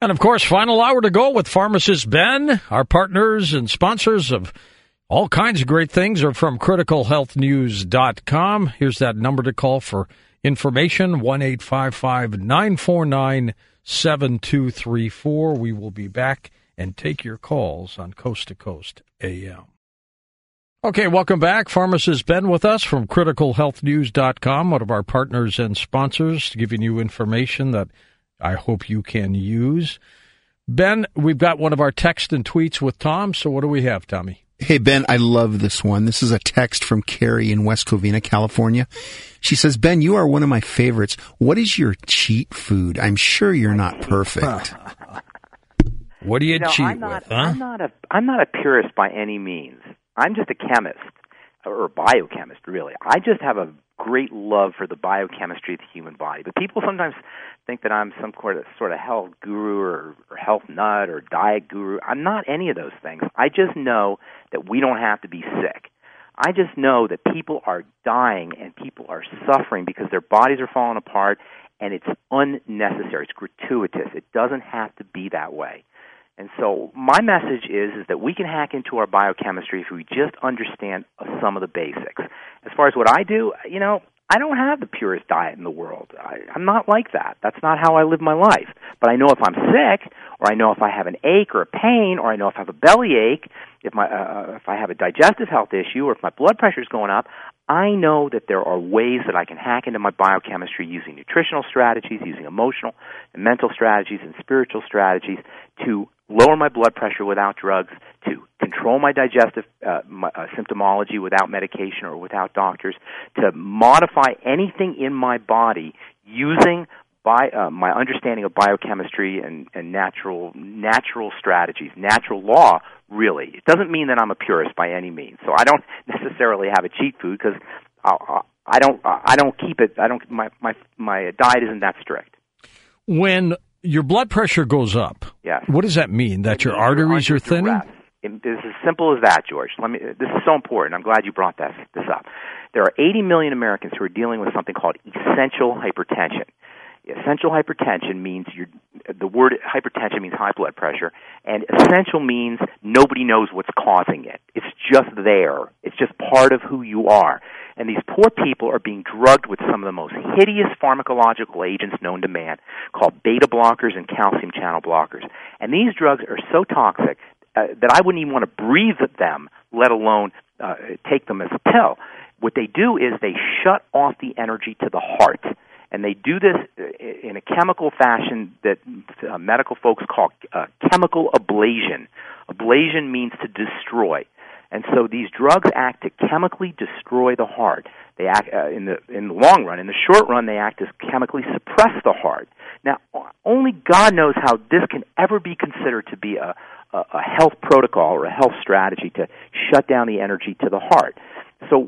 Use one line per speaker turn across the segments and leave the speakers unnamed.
And, of course, final hour to go with Pharmacist Ben. Our partners and sponsors of all kinds of great things are from criticalhealthnews.com. Here's that number to call for information, 1-855-949-7234. We will be back and take your calls on Coast to Coast AM. Okay, welcome back. Pharmacist Ben with us from criticalhealthnews.com, one of our partners and sponsors, giving you information that I hope you can use. Ben, we've got one of our text and tweets with Tom, so what do we have, Tommy?
Hey, Ben, I love this one. This is a text from Carrie in West Covina, California. She says, Ben, you are one of my favorites. What is your cheat food? I'm sure you're not perfect.
What do you cheat with, huh?
I'm not a purist by any means. I'm just a chemist, or a biochemist, really. I just have a great love for the biochemistry of the human body. But people sometimes think that I'm some sort of health guru or health nut or diet guru. I'm not any of those things. I just know that we don't have to be sick. I just know that people are dying and people are suffering because their bodies are falling apart, and it's unnecessary. It's gratuitous. It doesn't have to be that way. And so my message is that we can hack into our biochemistry if we just understand some of the basics. As far as what I do, I don't have the purest diet in the world. I'm not like that. That's not how I live my life. But I know if I'm sick, or I know if I have an ache or a pain, or I know if I have a bellyache, if I have a digestive health issue, or if my blood pressure is going up, I know that there are ways that I can hack into my biochemistry using nutritional strategies, using emotional and mental strategies and spiritual strategies to lower my blood pressure without drugs, to control my digestive symptomology without medication or without doctors, to modify anything in my body using my understanding of biochemistry and natural strategies, natural law. Really, it doesn't mean that I'm a purist by any means. So I don't necessarily have a cheat food because I don't keep it. My diet isn't that strict.
When your blood pressure goes up,
yes.
What does that mean? That your arteries are thinning?
It's as simple as that, George. This is so important. I'm glad you brought this up. There are 80 million Americans who are dealing with something called essential hypertension. Essential hypertension means the word hypertension means high blood pressure, and essential means nobody knows what's causing it. It's just there. It's just part of who you are. And these poor people are being drugged with some of the most hideous pharmacological agents known to man, called beta blockers and calcium channel blockers. And these drugs are so toxic that I wouldn't even want to breathe them, let alone take them as a pill. What they do is they shut off the energy to the heart. And they do this in a chemical fashion that medical folks call chemical ablation. Ablation means to destroy. And so these drugs act to chemically destroy the heart. They act in the long run. In the short run, they act to chemically suppress the heart. Now, only God knows how this can ever be considered to be a health protocol or a health strategy to shut down the energy to the heart. So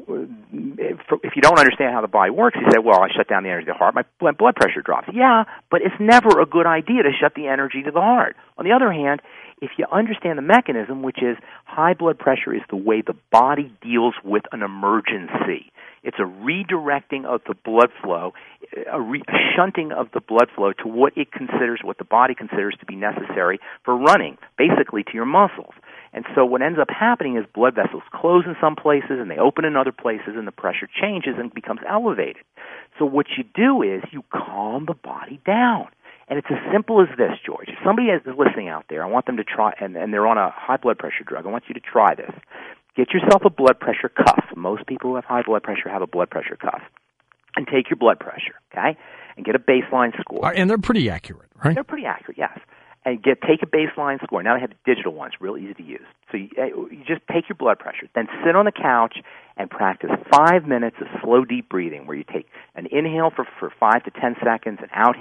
if you don't understand how the body works, you say, well, I shut down the energy to the heart, my blood pressure drops. Yeah, but it's never a good idea to shut the energy to the heart. On the other hand, if you understand the mechanism, which is high blood pressure is the way the body deals with an emergency. It's a redirecting of the blood flow, a shunting of the blood flow to what the body considers to be necessary for running, basically to your muscles. And so what ends up happening is blood vessels close in some places and they open in other places and the pressure changes and becomes elevated. So what you do is you calm the body down. And it's as simple as this, George. If somebody is listening out there, I want them to try, and they're on a high blood pressure drug, I want you to try this. Get yourself a blood pressure cuff. Most people who have high blood pressure have a blood pressure cuff. And take your blood pressure, okay? And get a baseline score.
And they're pretty accurate, right?
They're pretty accurate, yes. And take a baseline score. Now they have the digital ones, real easy to use. So you just take your blood pressure, then sit on the couch and practice 5 minutes of slow, deep breathing, where you take an inhale for 5 to 10 seconds,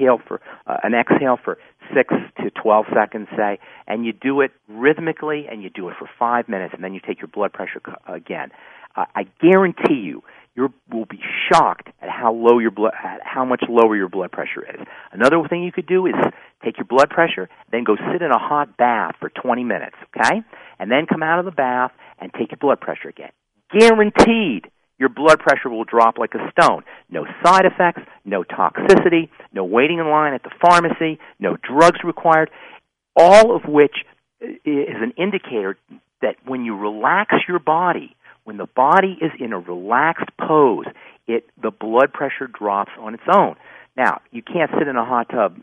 an exhale for 6 to 12 seconds, say, and you do it rhythmically, and you do it for 5 minutes, and then you take your blood pressure again. I guarantee you will be shocked at how much lower your blood pressure is. Another thing you could do is take your blood pressure, then go sit in a hot bath for 20 minutes, okay? And then come out of the bath and take your blood pressure again. Guaranteed, your blood pressure will drop like a stone. No side effects, no toxicity, no waiting in line at the pharmacy, no drugs required. all of which is an indicator that when you relax your body, when the body is in a relaxed pose, the blood pressure drops on its own. Now, you can't sit in a hot tub,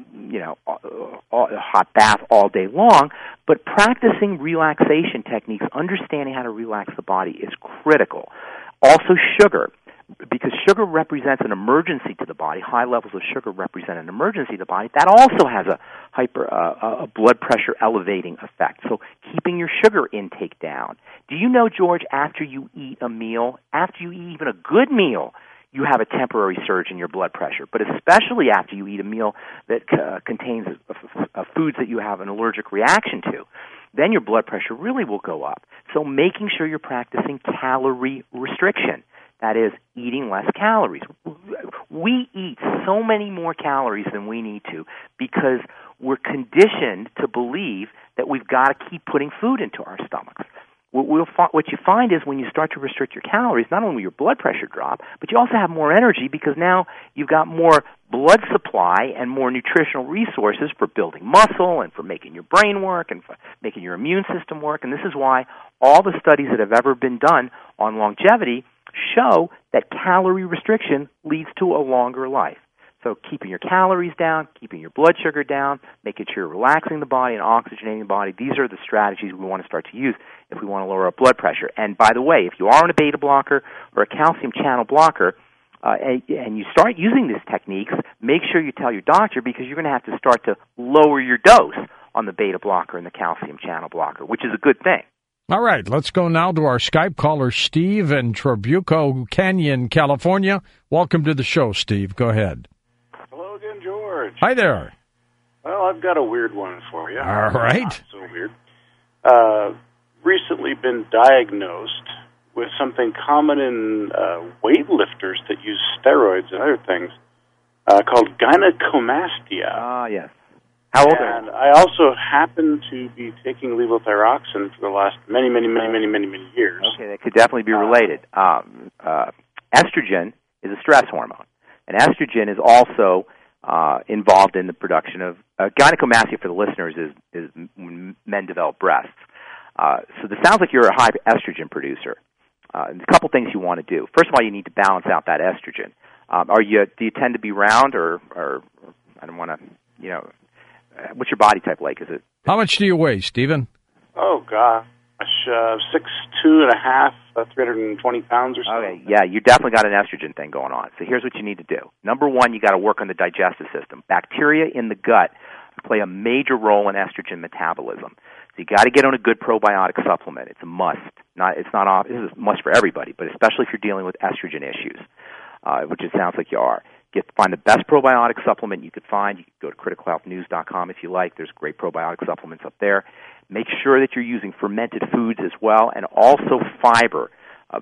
a hot bath all day long, but practicing relaxation techniques, understanding how to relax the body is critical. Also, sugar, because sugar represents an emergency to the body. High levels of sugar represent an emergency to the body. That also has a blood pressure elevating effect. So keeping your sugar intake down. Do you know, George, after you eat a meal, after you eat even a good meal, you have a temporary surge in your blood pressure, but especially after you eat a meal that contains foods that you have an allergic reaction to, then your blood pressure really will go up. So making sure you're practicing calorie restriction, that is, eating less calories. We eat so many more calories than we need to because we're conditioned to believe that we've got to keep putting food into our stomachs. What you find is when you start to restrict your calories, not only will your blood pressure drop, but you also have more energy because now you've got more blood supply and more nutritional resources for building muscle and for making your brain work and for making your immune system work. And this is why all the studies that have ever been done on longevity show that calorie restriction leads to a longer life. So keeping your calories down, keeping your blood sugar down, making sure you're relaxing the body and oxygenating the body, these are the strategies we want to start to use if we want to lower our blood pressure. And by the way, if you are on a beta blocker or a calcium channel blocker, and you start using these techniques, make sure you tell your doctor because you're going to have to start to lower your dose on the beta blocker and the calcium channel blocker, which is a good thing.
All right, let's go now to our Skype caller, Steve in Trabuco Canyon, California. Welcome to the show, Steve. Go ahead.
Hello again, George.
Hi there.
Well, I've got a weird one for you.
All right.
Not so weird. Recently been diagnosed with something common in weightlifters that use steroids and other things called gynecomastia.
Ah, yes. How old are you?
And I also happen to be taking levothyroxine for the last many years.
Okay, that could definitely be related. Estrogen is a stress hormone, and estrogen is also involved in the production of gynecomastia. For the listeners, is when men develop breasts. So this sounds like you're a high estrogen producer. There's a couple things you want to do. First of all, you need to balance out that estrogen. Do you tend to be round, or I don't want to, what's your body type like? Is it?
How much do you weigh, Stephen?
Oh gosh, 6'2.5", 320 pounds or so.
Okay, yeah, you definitely got an estrogen thing going on. So here's what you need to do. Number one, you got to work on the digestive system. Bacteria in the gut play a major role in estrogen metabolism. So you got to get on a good probiotic supplement. It's a must. This is a must for everybody, but especially if you're dealing with estrogen issues, which it sounds like you are. Find the best probiotic supplement you could find. You can go to criticalhealthnews.com if you like. There's great probiotic supplements up there. Make sure that you're using fermented foods as well, and also fiber.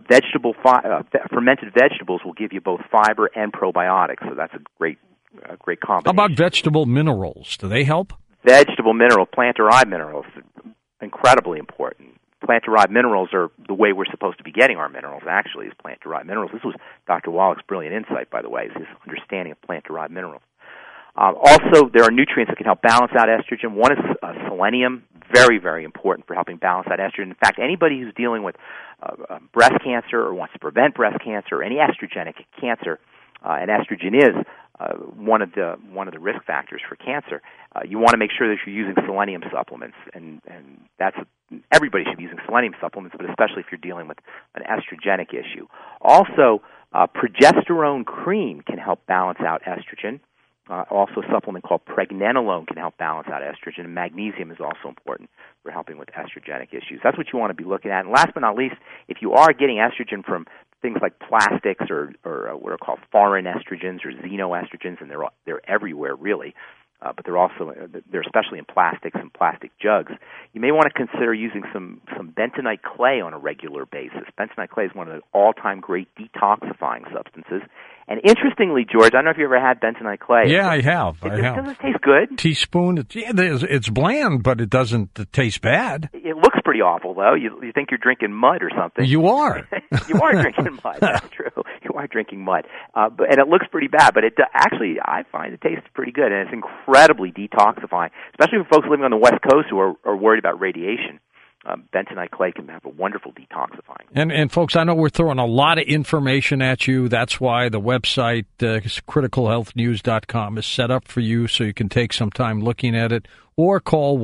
Fermented vegetables will give you both fiber and probiotics, so that's a great combination.
How about vegetable minerals? Do they help?
Vegetable mineral, plant-derived minerals, incredibly important. Plant-derived minerals are the way we're supposed to be getting our minerals, actually, is plant-derived minerals. This was Dr. Wallach's brilliant insight, by the way, is his understanding of plant-derived minerals. Also, there are nutrients that can help balance out estrogen. One is selenium, very, very important for helping balance out estrogen. In fact, anybody who's dealing with breast cancer or wants to prevent breast cancer or any estrogenic cancer, and estrogen is one of the risk factors for cancer, you want to make sure that you're using selenium supplements, and everybody should be using selenium supplements, but especially if you're dealing with an estrogenic issue. Also, progesterone cream can help balance out estrogen. Also, a supplement called pregnenolone can help balance out estrogen, and magnesium is also important for helping with estrogenic issues. That's what you want to be looking at. And last but not least, if you are getting estrogen from things like plastics or what are called foreign estrogens or xenoestrogens, and they're everywhere really, but they're especially in plastics and plastic jugs. You may want to consider using some bentonite clay on a regular basis. Bentonite clay is one of the all-time great detoxifying substances, And interestingly, George, I don't know if you ever had bentonite clay.
Yeah, I have.
Does it taste good?
Teaspoon. It's bland, but it doesn't taste bad.
It looks pretty awful, though. You think you're drinking mud or something.
You are.
You are drinking mud. That's true. You are drinking mud. And it looks pretty bad, but actually, I find it tastes pretty good, and it's incredibly detoxifying, especially for folks living on the West Coast who are worried about radiation. Bentonite clay can have a wonderful detoxifying.
And folks, I know we're throwing a lot of information at you. That's why the website, criticalhealthnews.com, is set up for you so you can take some time looking at it, or call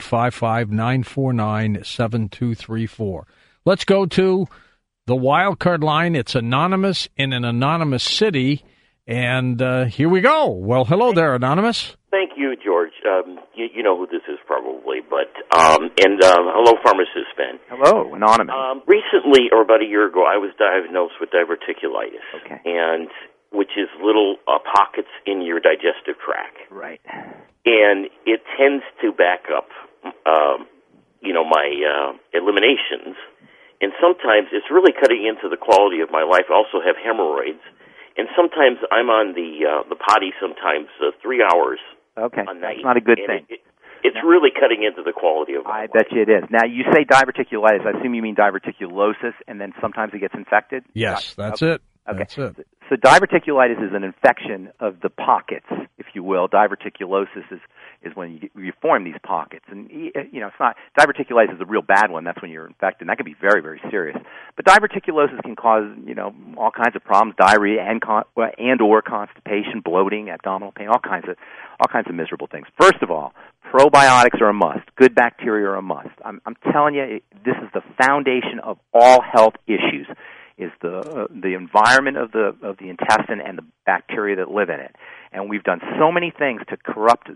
1-855-949-7234. Let's go to the wild card line. It's anonymous in an anonymous city, and here we go. Well, hello there, Anonymous.
Thank you, George. You know who this is probably, but hello, pharmacist Ben.
Hello, Anonymous.
Recently, or about a year ago, I was diagnosed with diverticulitis,
okay.
Which is little pockets in your digestive tract.
Right.
And it tends to back up, my eliminations, and sometimes it's really cutting into the quality of my life. I also have hemorrhoids, and sometimes I'm on the potty sometimes 3 hours.
Okay,
a night.
That's not a good thing.
It's really cutting into the quality of my life.
I bet you it is. Now, you say diverticulitis. I assume you mean diverticulosis, and then sometimes it gets infected?
Yes, that's it.
Okay.
That's it.
So diverticulitis is an infection of the pockets, if you will. Diverticulosis is when you form these pockets. And, it's not, diverticulitis is a real bad one. That's when you're infected. And that can be very, very serious. But diverticulosis can cause, all kinds of problems, diarrhea and or constipation, bloating, abdominal pain, all kinds of miserable things. First of all, probiotics are a must. Good bacteria are a must. I'm telling you, this is the foundation of all health issues. Is the environment of the intestine and the bacteria that live in it, and we've done so many things to corrupt,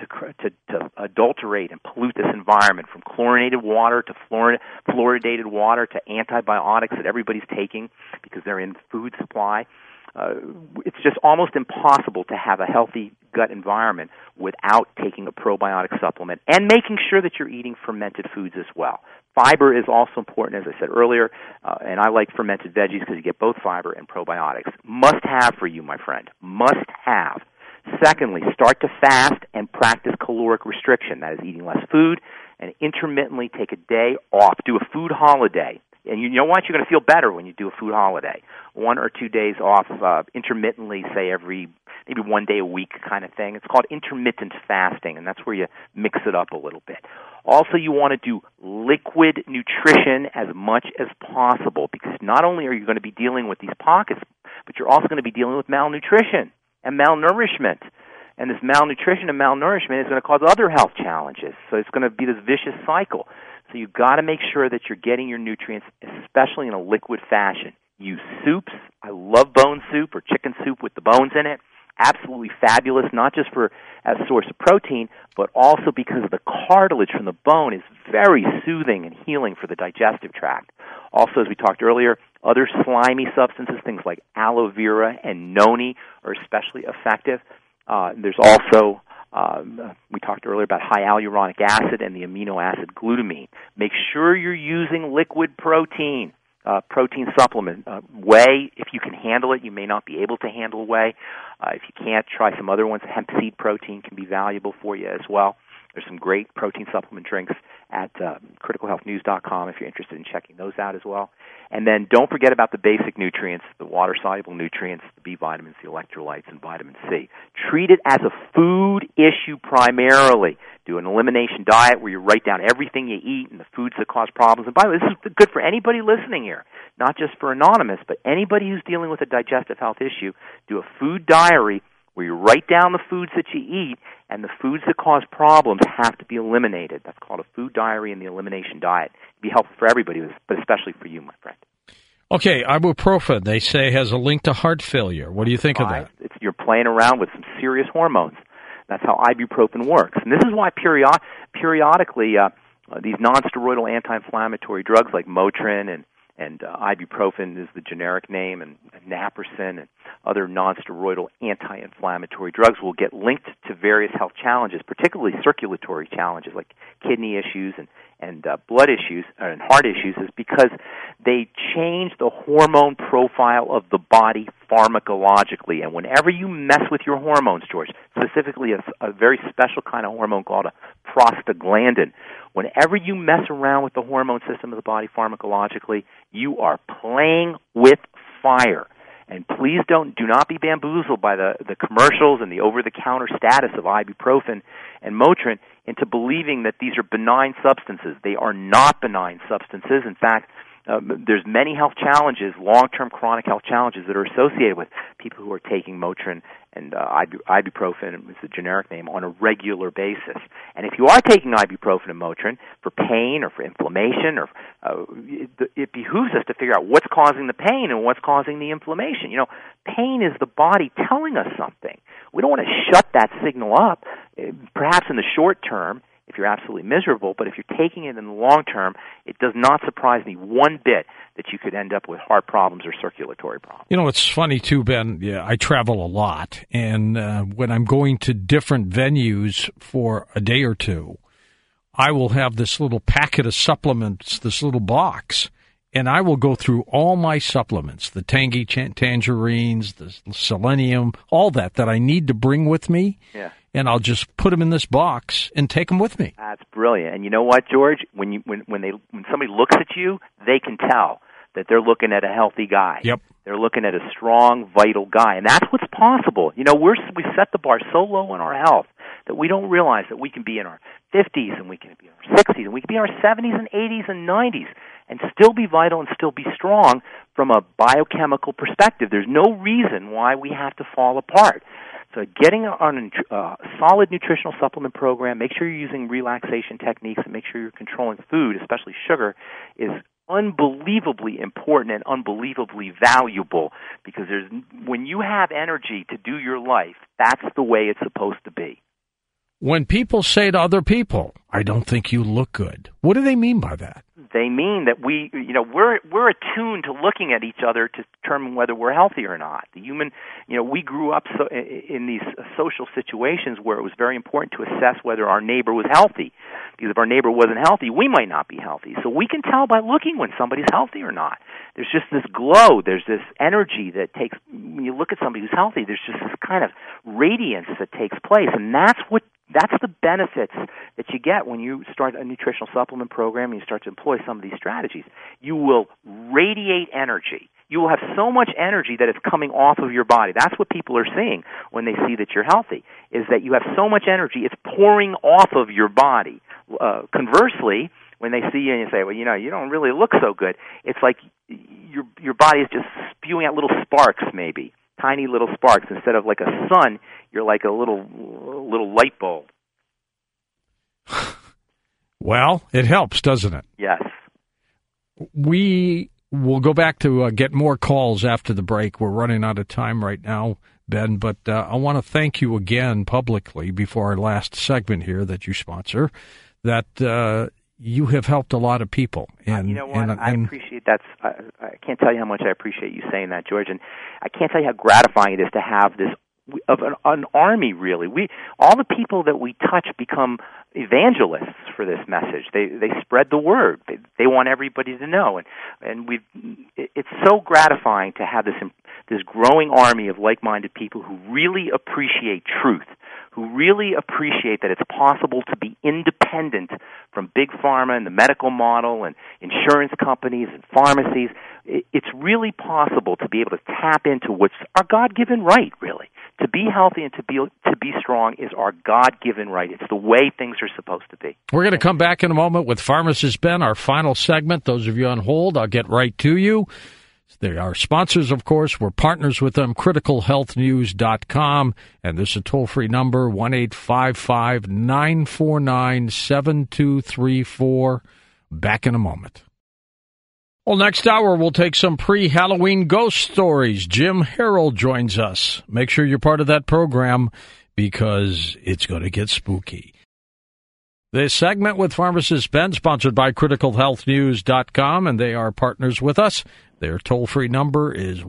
to adulterate and pollute this environment, from chlorinated water to fluoridated water to antibiotics that everybody's taking because they're in food supply. It's just almost impossible to have a healthy gut environment without taking a probiotic supplement and making sure that you're eating fermented foods as well. Fiber is also important, as I said earlier, and I like fermented veggies because you get both fiber and probiotics. Must have for you, my friend. Must have. Secondly, start to fast and practice caloric restriction. That is eating less food, and intermittently take a day off. Do a food holiday. And you know what? You're going to feel better when you do a food holiday. 1 or 2 days off intermittently, say maybe 1 day a week kind of thing. It's called intermittent fasting, and that's where you mix it up a little bit. Also, you want to do liquid nutrition as much as possible, because not only are you going to be dealing with these pockets, but you're also going to be dealing with malnutrition and malnourishment. And this malnutrition and malnourishment is going to cause other health challenges. So it's going to be this vicious cycle. So you've got to make sure that you're getting your nutrients, especially in a liquid fashion. Use soups. I love bone soup or chicken soup with the bones in it. Absolutely fabulous, not just as a source of protein, but also because of the cartilage from the bone is very soothing and healing for the digestive tract. Also, as we talked earlier, other slimy substances, things like aloe vera and noni, are especially effective. There's also, we talked earlier about high hyaluronic acid and the amino acid glutamine. Make sure you're using liquid protein. Protein supplement. Whey, if you can handle it. You may not be able to handle whey. If you can't, try some other ones. Hemp seed protein can be valuable for you as well. There's some great protein supplement drinks at criticalhealthnews.com if you're interested in checking those out as well. And then don't forget about the basic nutrients, the water-soluble nutrients, the B vitamins, the electrolytes, and vitamin C. Treat it as a food issue primarily. Do an elimination diet where you write down everything you eat and the foods that cause problems. And by the way, this is good for anybody listening here, not just for Anonymous, but anybody who's dealing with a digestive health issue. Do a food diary where you write down the foods that you eat, and the foods that cause problems have to be eliminated. That's called a food diary and the elimination diet. It'd be helpful for everybody, but especially for you, my friend.
Okay, ibuprofen, they say, has a link to heart failure. What do you think of that?
You're playing around with some serious hormones. That's how ibuprofen works. And this is why periodically these non-steroidal anti-inflammatory drugs like Motrin and and ibuprofen is the generic name, and naproxen and other nonsteroidal anti-inflammatory drugs will get linked to various health challenges, particularly circulatory challenges like kidney issues and blood issues and heart issues, is because they change the hormone profile of the body pharmacologically. And whenever you mess with your hormones, George, specifically a very special kind of hormone called a prostaglandin, whenever you mess around with the hormone system of the body pharmacologically, you are playing with fire. And please do not be bamboozled by the commercials and the over-the-counter status of ibuprofen and Motrin into believing that these are benign substances. They are not benign substances. In fact, there's many health challenges, long-term chronic health challenges that are associated with people who are taking Motrin and ibuprofen, is the generic name, on a regular basis. And if you are taking ibuprofen and Motrin for pain or for inflammation, or it behooves us to figure out what's causing the pain and what's causing the inflammation. You know, pain is the body telling us something. We don't want to shut that signal up, perhaps in the short term, if you're absolutely miserable, but if you're taking it in the long term, it does not surprise me one bit that you could end up with heart problems or circulatory problems.
You know, it's funny, too, Ben. Yeah, I travel a lot, and when I'm going to different venues for a day or two, I will have this little packet of supplements, this little box, and I will go through all my supplements, the tangy tangerines, the selenium, all that I need to bring with me.
Yeah.
And I'll just put them in this box and take them with me.
That's brilliant. And you know what, George? When somebody looks at you, they can tell that they're looking at a healthy guy.
Yep.
They're looking at a strong, vital guy. And that's what's possible. You know, we set the bar so low in our health that we don't realize that we can be in our 50s and we can be in our 60s and we can be in our 70s and 80s and 90s and still be vital and still be strong from a biochemical perspective. There's no reason why we have to fall apart. So getting on a solid nutritional supplement program, make sure you're using relaxation techniques, and make sure you're controlling food, especially sugar, is unbelievably important and unbelievably valuable, because when you have energy to do your life, that's the way it's supposed to be.
When people say to other people, "I don't think you look good," what do they mean by that?
They mean that we're attuned to looking at each other to determine whether we're healthy or not. The human, we grew up in these social situations where it was very important to assess whether our neighbor was healthy, because if our neighbor wasn't healthy, we might not be healthy. So we can tell by looking when somebody's healthy or not. There's just this glow, there's this energy that takes, when you look at somebody who's healthy, there's just this kind of radiance that takes place, and that's the benefits that you get when you start a nutritional supplement program and you start to employ some of these strategies. You will radiate energy. You will have so much energy that it's coming off of your body. That's what people are seeing when they see that you're healthy, is that you have so much energy, it's pouring off of your body. Conversely, when they see you and you say, well, you don't really look so good, it's like your body is just spewing out little sparks, maybe. Tiny little sparks. Instead of like a sun, you're like a little light bulb.
Well, it helps, doesn't it?
Yes.
We will go back to get more calls after the break. We're running out of time right now, Ben, but I want to thank you again publicly before our last segment here that you sponsor, that you have helped a lot of people. And
you know what? I appreciate that. I can't tell you how much I appreciate you saying that, George. And I can't tell you how gratifying it is to have this of an army, really. All the people that we touch become evangelists for this message. They spread the word. They want everybody to know. And it's so gratifying to have this growing army of like-minded people who really appreciate truth, who really appreciate that it's possible to be independent from big pharma and the medical model and insurance companies and pharmacies. It's really possible to be able to tap into what's our God-given right, really. To be healthy and to be strong is our God-given right. It's the way things are supposed to be.
We're going to come back in a moment with Pharmacist Ben, our final segment. Those of you on hold, I'll get right to you. They are sponsors, of course. We're partners with them, criticalhealthnews.com. And this is a toll-free number, 1-855-949-7234. Back in a moment. Well, next hour, we'll take some pre-Halloween ghost stories. Jim Harold joins us. Make sure you're part of that program because it's going to get spooky. This segment with Pharmacist Ben, sponsored by CriticalHealthNews.com, and they are partners with us. Their toll-free number is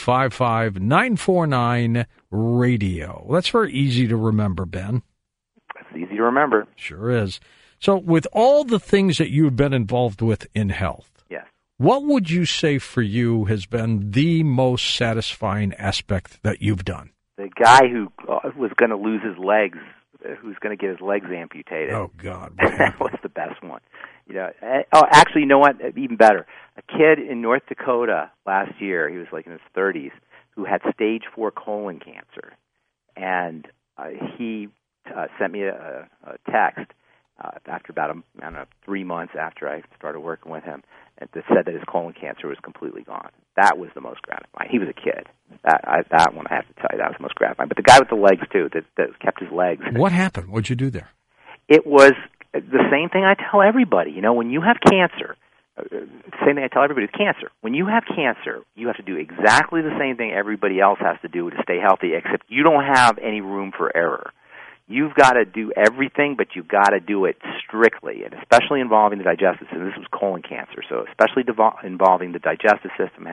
1-855-949-RADIO. That's very easy to remember, Ben.
It's easy to remember.
Sure is. So with all the things that you've been involved with in health,
yes,
what would you say for you has been the most satisfying aspect that you've done?
The guy who was going to lose his legs, who's going to get his legs amputated.
Oh, God.
That was the best one. Actually, you know what? Even better. A kid in North Dakota last year, he was like in his 30s, who had stage 4 colon cancer. And he sent me a text after about 3 months after I started working with him, that said that his colon cancer was completely gone. That was the most gratifying. He was a kid. That one, I have to tell you, that was the most gratifying. But the guy with the legs, too, that kept his legs.
What happened? What'd you do there?
It was the same thing I tell everybody. When you have cancer, same thing I tell everybody with cancer. When you have cancer, you have to do exactly the same thing everybody else has to do to stay healthy, except you don't have any room for error. You've got to do everything, but you've got to do it strictly, and especially involving the digestive system. This was colon cancer, so especially involving the digestive system,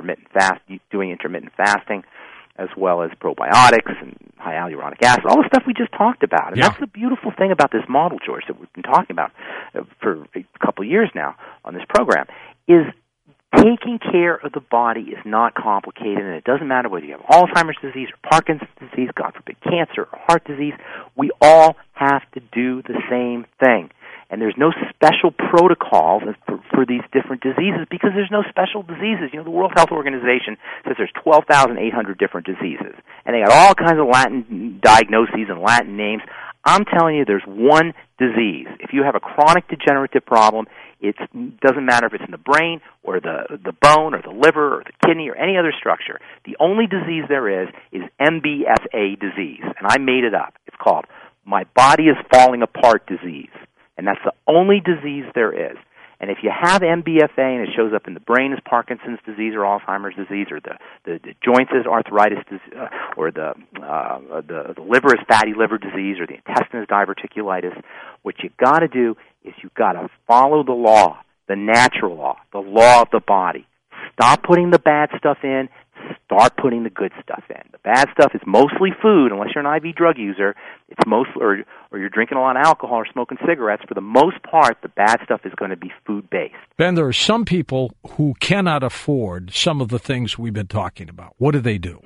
doing intermittent fasting, as well as probiotics and high hyaluronic acid, all the stuff we just talked about. And that's the beautiful thing about this model, George, that we've been talking about for a couple of years now on this program, is taking care of the body is not complicated, and it doesn't matter whether you have Alzheimer's disease or Parkinson's disease, God forbid, cancer or heart disease. We all have to do the same thing. And there's no special protocols for these different diseases because there's no special diseases. The World Health Organization says there's 12,800 different diseases, and they got all kinds of Latin diagnoses and Latin names. I'm telling you, there's one disease. If you have a chronic degenerative problem, it doesn't matter if it's in the brain or the bone or the liver or the kidney or any other structure. The only disease there is MBFA disease, and I made it up. It's called My Body is Falling Apart disease, and that's the only disease there is. And if you have MBFA and it shows up in the brain as Parkinson's disease or Alzheimer's disease, or the joints as arthritis disease, or the liver as fatty liver disease, or the intestine as diverticulitis, what you got to do is you got to follow the law, the natural law, the law of the body. Stop putting the bad stuff in. Start putting the good stuff in. The bad stuff is mostly food, unless you're an IV drug user. It's or you're drinking a lot of alcohol or smoking cigarettes. For the most part, the bad stuff is going to be food-based.
Ben, there are some people who cannot afford some of the things we've been talking about. What do they do?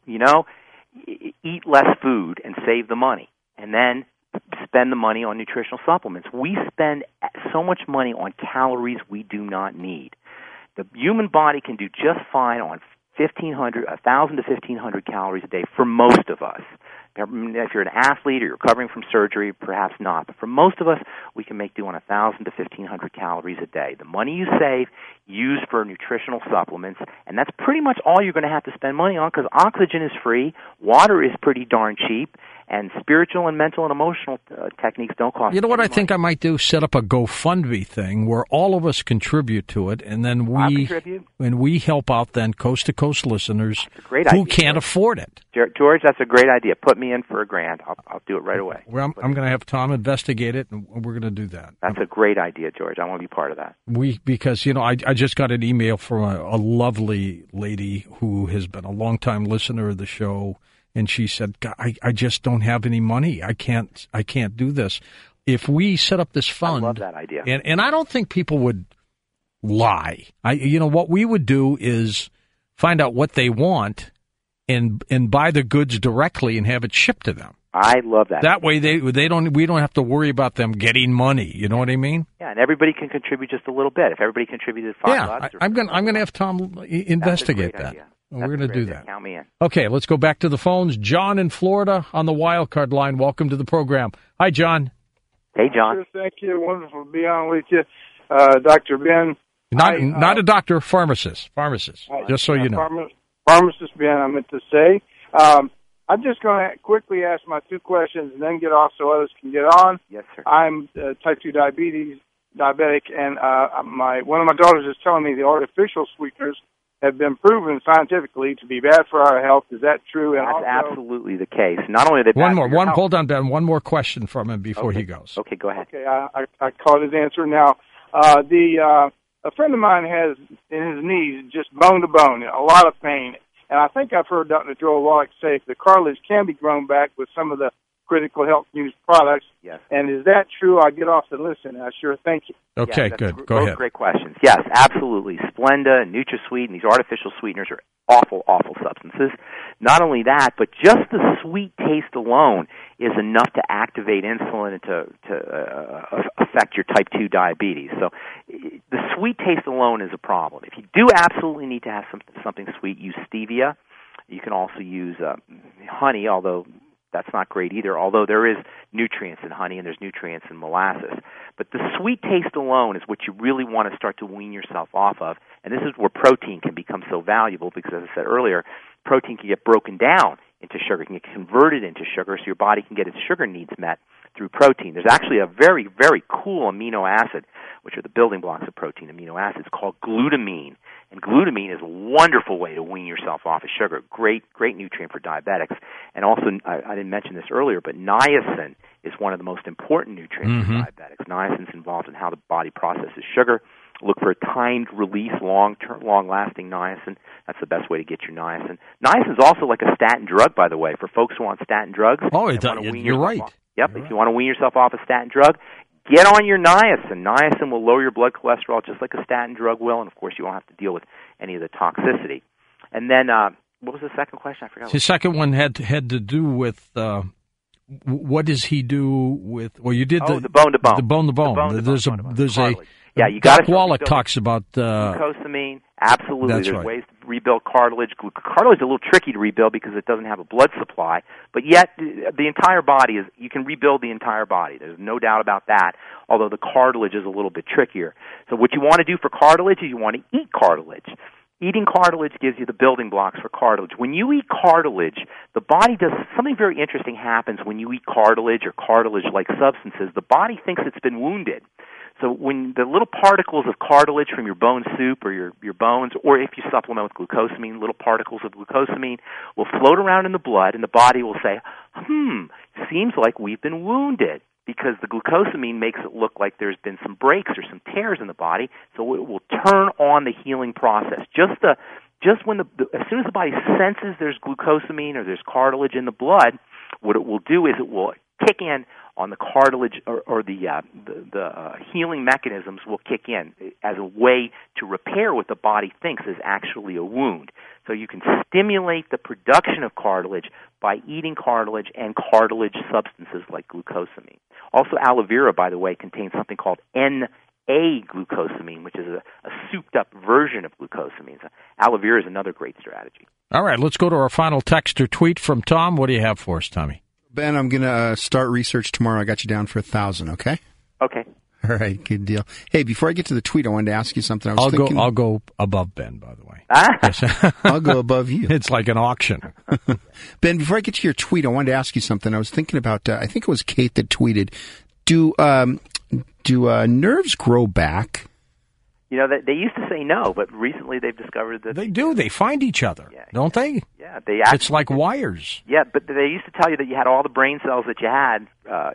Eat less food and save the money, and then spend the money on nutritional supplements. We spend so much money on calories we do not need. The human body can do just fine on 1,000 to 1,500 calories a day for most of us. If you're an athlete or you're recovering from surgery, perhaps not. But for most of us, we can make do on 1,000 to 1,500 calories a day. The money you save, use for nutritional supplements, and that's pretty much all you're going to have to spend money on because oxygen is free, water is pretty darn cheap, and spiritual and mental and emotional techniques don't cost.
You know what
I
think I might do? Set up a GoFundMe thing where all of us contribute to it, and then we help out then coast to coast listeners who can't afford it.
George, that's a great idea. Put me in for a grant. I'll do it right away.
Well, I'm going to have Tom investigate it, and we're going to do that.
That's a great idea, George. I want to be part of that.
Because I just got an email from a lovely lady who has been a longtime listener of the show. And she said, I just don't have any money. I can't do this. If we set up this fund.
I love that idea.
And I don't think people would lie. What we would do is find out what they want and buy the goods directly and have it shipped to them.
I love that.
That way we don't have to worry about them getting money. You know what I mean?
Yeah, and everybody can contribute just a little bit. If everybody contributed $5,
I'm going to have Tom investigate that.
Idea.
We're going to do that.
Count me in.
Okay, let's go back to the phones. John in Florida on the wildcard line. Welcome to the program. Hi, John.
Hey, John.
Sure, thank you. Wonderful to be on with you. Dr. Ben.
Not a doctor, pharmacist. Just so you know.
Pharmacist Ben, I meant to say. I'm just going to quickly ask my two questions and then get off so others can get on.
Yes, sir.
I'm type 2 diabetic, and one of my daughters is telling me the artificial sweeteners have been proven scientifically to be bad for our health. Is that true? And
That's
also,
absolutely the case. Not only are they bad
One more.
for your health.
Hold on, Ben. One more question from him before
Okay.
he goes.
Okay, go ahead.
Okay, I caught his answer now. A friend of mine has in his knees just bone to bone, a lot of pain, and I think I've heard Dr. Joel Wallach say the cartilage can be grown back with some of the Critical Health News products.
Yes.
And is that true? I'll get off the listen. I sure thank you.
Okay,
that's
good. Go
both
ahead.
Great questions. Yes, absolutely. Splenda and NutraSweet and these artificial sweeteners are awful, awful substances. Not only that, but just the sweet taste alone is enough to activate insulin and to affect your type 2 diabetes. So the sweet taste alone is a problem. If you do absolutely need to have something sweet, use stevia. You can also use honey, although that's not great either, although there is nutrients in honey and there's nutrients in molasses. But the sweet taste alone is what you really want to start to wean yourself off of. And this is where protein can become so valuable because, as I said earlier, protein can get broken down into sugar, can get converted into sugar so your body can get its sugar needs met through protein. There's actually a very, very cool amino acid, which are the building blocks of protein, amino acids, called glutamine. And glutamine is a wonderful way to wean yourself off of sugar. Great nutrient for diabetics. And also, I didn't mention this earlier, but niacin is one of the most important nutrients for diabetics. Niacin's involved in how the body processes sugar. Look for a timed release, long-lasting niacin. That's the best way to get your niacin. Niacin's also like a statin drug, by the way, for folks who want statin drugs.
Oh, you're right.
Yep, if you want to wean yourself off a statin drug, get on your niacin. Niacin will lower your blood cholesterol just like a statin drug will, and of course you won't have to deal with any of the toxicity. And then, what was the second question? I forgot.
His second one had to do with what does he do with? Well, you did
the bone to bone.
The bone to bone. There's a
yeah, you got
Doc Wallach talks about
glucosamine. Absolutely,
that's
there's
right.
ways to rebuild cartilage. Cartilage is a little tricky to rebuild because it doesn't have a blood supply, but yet the entire body you can rebuild the entire body. There's no doubt about that, although the cartilage is a little bit trickier. So what you want to do for cartilage is you want to eat cartilage. Eating cartilage gives you the building blocks for cartilage. When you eat cartilage, the body does something very interesting happens when you eat cartilage or cartilage-like substances. The body thinks it's been wounded. So when the little particles of cartilage from your bone soup or your bones, or if you supplement with glucosamine, little particles of glucosamine will float around in the blood, and the body will say, seems like we've been wounded, because the glucosamine makes it look like there's been some breaks or some tears in the body, so it will turn on the healing process. Just when as soon as the body senses there's glucosamine or there's cartilage in the blood, what it will do is it will kick in on the cartilage, or the healing mechanisms will kick in as a way to repair what the body thinks is actually a wound. So you can stimulate the production of cartilage by eating cartilage and cartilage substances like glucosamine. Also, aloe vera, by the way, contains something called N-A-glucosamine, which is a souped-up version of glucosamine. So aloe vera is another great strategy.
All right, let's go to our final text or tweet from Tom. What do you have for us, Tommy?
Ben, I'm going to start research tomorrow. I got you down for 1,000, okay?
Okay.
All right, good deal. Hey, before I get to the tweet, I wanted to ask you something.
I'll go above Ben, by the way.
I'll go above you.
It's like an auction.
Ben, before I get to your tweet, I wanted to ask you something. I was thinking about, I think it was Kate that tweeted, do nerves grow back?
You know, they used to say no, but recently they've discovered that
they do. They find each other, don't they?
Yeah, they actually,
it's like wires.
Yeah, but they used to tell you that you had all the brain cells that you had,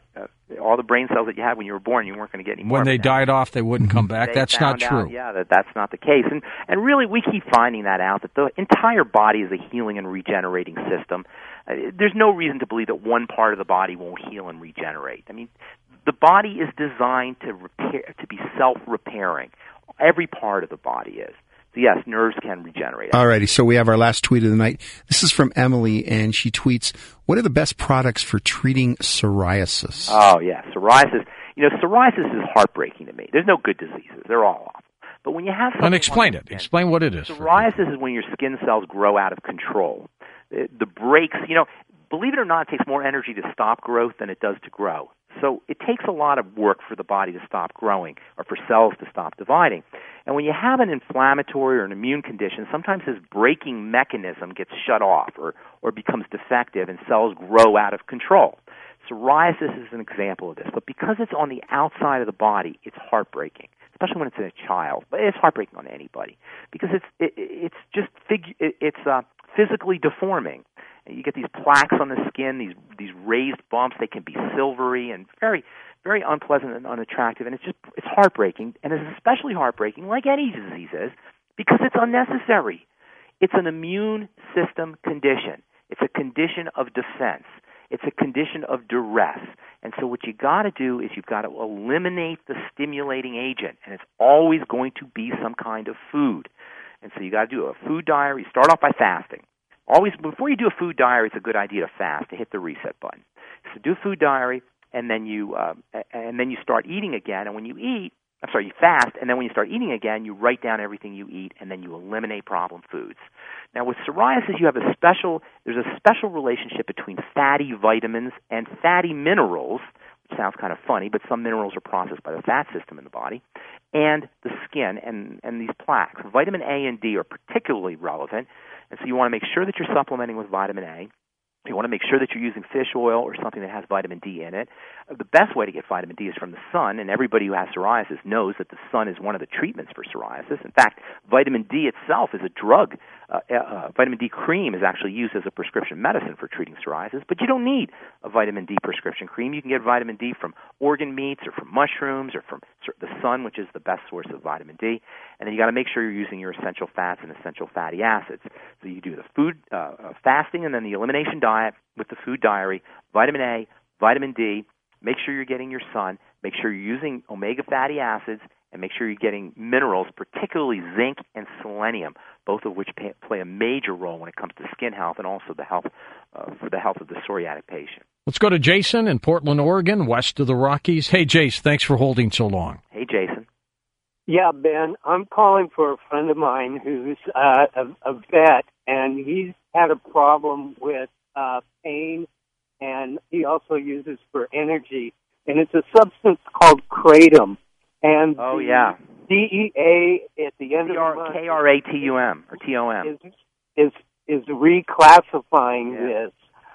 when you were born. You weren't going to get any more.
When they died off, they wouldn't come back. That's not true.
That's not the case. And really, we keep finding that out, that the entire body is a healing and regenerating system. There's no reason to believe that one part of the body won't heal and regenerate. I mean, the body is designed to be self-repairing. Every part of the body is. So yes, nerves can regenerate.
All righty, so we have our last tweet of the night. This is from Emily, and she tweets, what are the best products for treating psoriasis?
Oh, yeah, psoriasis. You know, psoriasis is heartbreaking to me. There's no good diseases. They're all awful. But when you have something...
And explain it. Explain what it is.
Psoriasis is when your skin cells grow out of control. The breaks, believe it or not, it takes more energy to stop growth than it does to grow. So it takes a lot of work for the body to stop growing or for cells to stop dividing. And when you have an inflammatory or an immune condition, sometimes this braking mechanism gets shut off or becomes defective and cells grow out of control. Psoriasis is an example of this. But because it's on the outside of the body, it's heartbreaking. especially when it's in a child. But it's heartbreaking on anybody because it's just physically deforming. You get these plaques on the skin, these raised bumps. They can be silvery and very, very unpleasant and unattractive, and it's heartbreaking, and it's especially heartbreaking, like any disease is, because it's unnecessary. It's an immune system condition. It's a condition of defense. It's a condition of duress. And so what you got to do is you've got to eliminate the stimulating agent, and it's always going to be some kind of food. And so you got to do a food diary. Start off by fasting. Always, before you do a food diary, it's a good idea to fast, to hit the reset button. So do a food diary, and then you start eating again. And when you eat, you fast, and then when you start eating again, you write down everything you eat, and then you eliminate problem foods. Now, with psoriasis, there's a special relationship between fatty vitamins and fatty minerals, which sounds kind of funny, but some minerals are processed by the fat system in the body, and the skin and these plaques. Vitamin A and D are particularly relevant, and so you want to make sure that you're supplementing with vitamin A. You want to make sure that you're using fish oil or something that has vitamin D in it. The best way to get vitamin D is from the sun, and everybody who has psoriasis knows that the sun is one of the treatments for psoriasis. In fact, vitamin D itself is a drug. Vitamin D cream is actually used as a prescription medicine for treating psoriasis, but you don't need a vitamin D prescription cream. You can get vitamin D from organ meats or from mushrooms or from the sun, which is the best source of vitamin D. And then you got to make sure you're using your essential fats and essential fatty acids. So you do the food fasting and then the elimination diet with the food diary, vitamin A, vitamin D. Make sure you're getting your sun. Make sure you're using omega fatty acids, and make sure you're getting minerals, particularly zinc and selenium, both of which play a major role when it comes to skin health and also the health for the health of the psoriatic patient.
Let's go to Jason in Portland, Oregon, west of the Rockies. Hey, Jace, thanks for holding so long.
Hey, Jason.
Yeah, Ben, I'm calling for a friend of mine who's a vet, and he's had a problem with pain, and he also uses for energy. And it's a substance called kratom. And DEA at the end of the month,
KRATUM or TOM
is reclassifying this.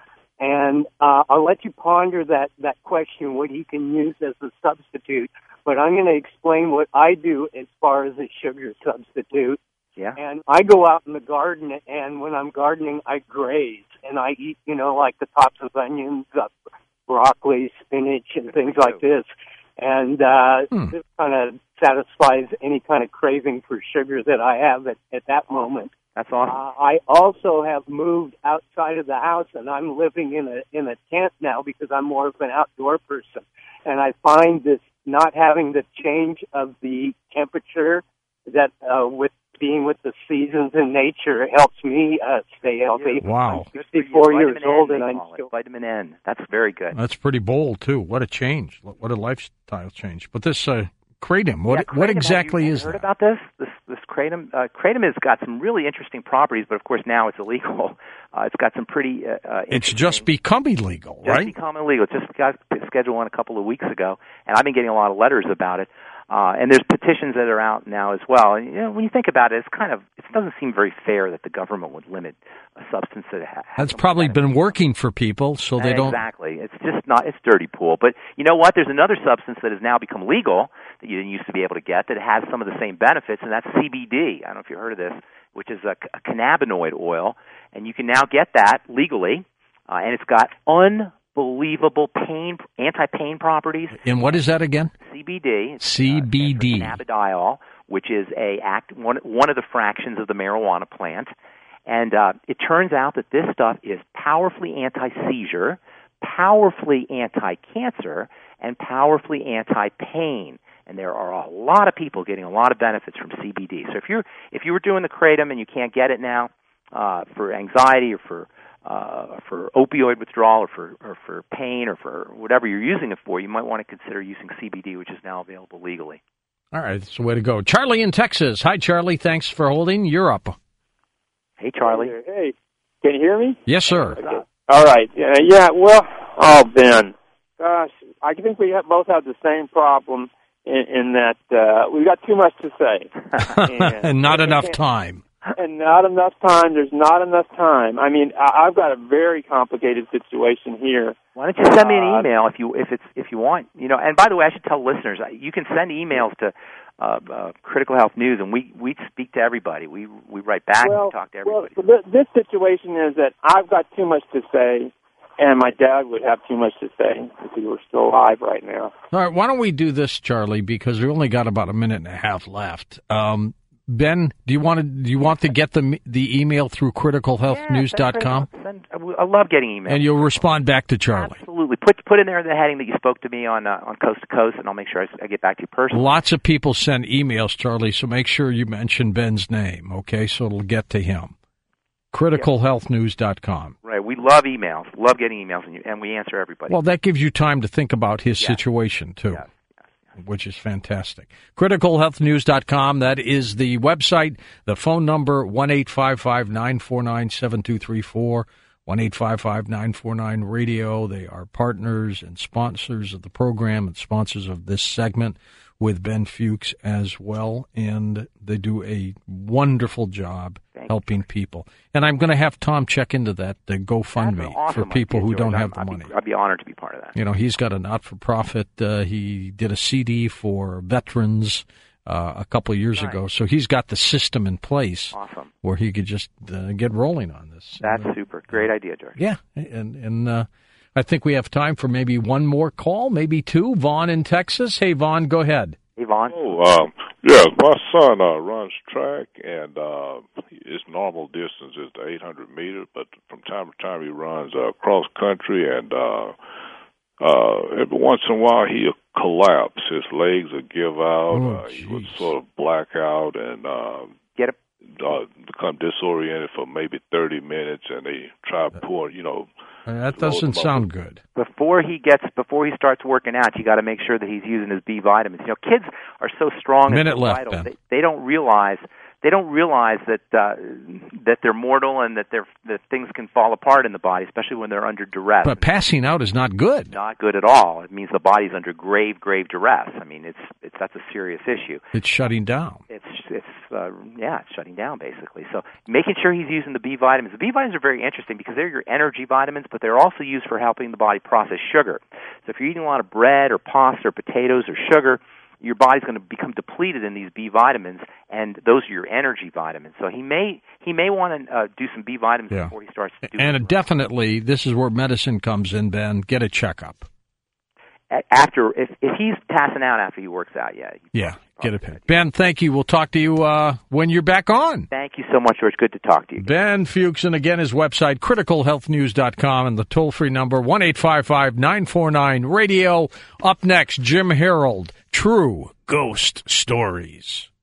And I'll let you ponder that question, what he can use as a substitute. But I'm going to explain what I do as far as a sugar substitute.
Yeah.
And I go out in the garden, and when I'm gardening, I graze. And I eat, like the tops of onions, broccoli, spinach, and things like this. And this kind of satisfies any kind of craving for sugar that I have at that moment.
That's awesome.
I also have moved outside of the house, and I'm living in a tent now because I'm more of an outdoor person. And I find this not having the change of the temperature that with being with the seasons in nature helps me stay healthy.
Wow.
I'm 54 years old, and I'm still...
Vitamin N. That's very good.
That's pretty bold, too. What a change. What a lifestyle change. But this kratom,
kratom,
what exactly is that?
Have you heard about this? This kratom? Kratom has got some really interesting properties, but of course now it's illegal. It's got some pretty
It's just become illegal, right?
Just become illegal. It just got scheduled on a couple of weeks ago, and I've been getting a lot of letters about it. And there's petitions that are out now as well. And when you think about it, it doesn't seem very fair that the government would limit a substance that has.
That's probably been working for people, so they don't.
Exactly. It's just not. It's dirty pool. But you know what? There's another substance that has now become legal that you didn't used to be able to get that has some of the same benefits, and that's CBD. I don't know if you've heard of this, which is a cannabinoid oil, and you can now get that legally, and it's got unbelievable anti-pain properties.
And what is that again?
CBD.
CBD.
Cannabidiol, which is one of the fractions of the marijuana plant. And it turns out that this stuff is powerfully anti-seizure, powerfully anti-cancer, and powerfully anti-pain. And there are a lot of people getting a lot of benefits from CBD. So if you were doing the kratom and you can't get it now for anxiety or for opioid withdrawal or for pain or for whatever you're using it for, you might want to consider using CBD, which is now available legally.
All right, that's the way to go. Charlie in Texas. Hi, Charlie. Thanks for holding. You're up.
Hey, Charlie.
Hey, can you hear me?
Yes, sir.
Okay. All right. Yeah, well, Ben, gosh, I think we both have the same problem in that we've got too much to say.
And not enough time.
and not enough time. There's not enough time. I mean, I've got a very complicated situation here.
Why don't you send me an email if you want? You know, and by the way, I should tell listeners you can send emails to Critical Health News, and we speak to everybody. We write back and talk to everybody.
Well, this situation is that I've got too much to say, and my dad would have too much to say if he were still alive right now.
All right, why don't we do this, Charlie? Because we only got about a minute and a half left. Ben, do you want to get the email through criticalhealthnews.com?
I love getting emails.
And you'll respond back to Charlie.
Absolutely. Put in there the heading that you spoke to me on Coast to Coast, and I'll make sure I get back to you personally.
Lots of people send emails, Charlie, so make sure you mention Ben's name, okay, so it'll get to him. criticalhealthnews.com.
Right. We love emails. Love getting emails, and we answer everybody.
Well, that gives you time to think about his situation, too.
Yes.
Which is fantastic. CriticalHealthNews.com, that is the website. The phone number, 1-855-949-7234, 1-855-949-RADIO. They are partners and sponsors of the program and sponsors of this segment with Ben Fuchs as well, and they do a wonderful job helping people. And I'm going to have Tom check into that, the GoFundMe, for people who don't have the money.
I'd be honored to be part of that.
You know, he's got a not-for-profit. He did a CD for veterans a couple of years ago, so he's got the system in place where he could just get rolling on this.
That's super. Great idea, George.
Yeah, and I think we have time for maybe one more call, maybe two. Vaughn in Texas. Hey, Vaughn, go ahead.
Hey, Vaughn.
Yeah, my son runs track, and his normal distance is the 800 meters, but from time to time he runs cross country, and every once in a while he'll collapse. His legs will give out. He would sort of black out and become disoriented for maybe 30 minutes, and they try to pour,
that doesn't sound good.
Before he starts working out, you got to make sure that he's using his B vitamins. You know, kids are so strong and so vital. They don't realize that they're mortal and that things can fall apart in the body, especially when they're under duress.
But passing out is not good.
Not good at all. It means the body's under grave duress. I mean, that's a serious issue.
It's shutting down.
It's shutting down basically. So making sure he's using the B vitamins. The B vitamins are very interesting because they're your energy vitamins, but they're also used for helping the body process sugar. So if you're eating a lot of bread or pasta or potatoes or sugar, your body's going to become depleted in these B vitamins, and those are your energy vitamins. So he may want to do some B vitamins before he starts to do.
And definitely, this is where medicine comes in, Ben. Get a checkup.
If he's passing out after he works out,
get a pen. Ben, thank you. We'll talk to you when you're back on.
Thank you so much, George. Good to talk to you.
Ben Fuchs, and again, his website, criticalhealthnews.com, and the toll-free number, 1-855-949-RADIO. Up next, Jim Harold, True Ghost Stories.